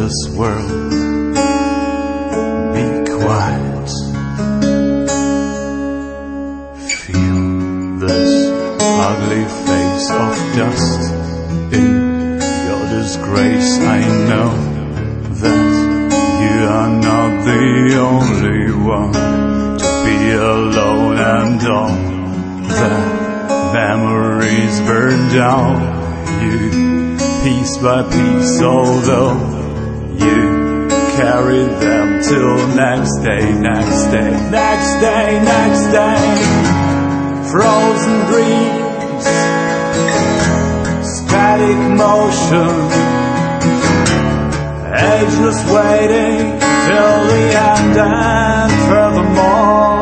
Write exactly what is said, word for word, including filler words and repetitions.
this world, be quiet. Feel this ugly face of dust. In your disgrace I know that you are not the only one to be alone, and all the memories burn down you piece by piece, although you carry them till next day, next day, next day, next day. Frozen dreams, static motion, ageless waiting till the end, and furthermore